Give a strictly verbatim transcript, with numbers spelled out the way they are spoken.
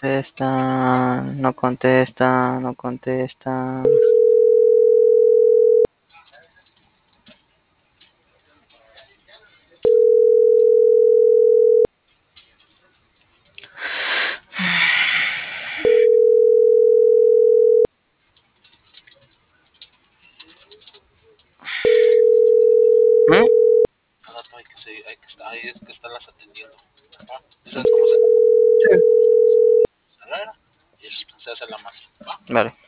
contestan, no contestan, no contestan. ¿Mm? Cada rato hay que, se, hay que estar, ahí es que estarlas atendiendo. ¿Va? ¿Sabes cómo se Sí. cerrar? Y eso, se hace la masa. ¿Va? Vale.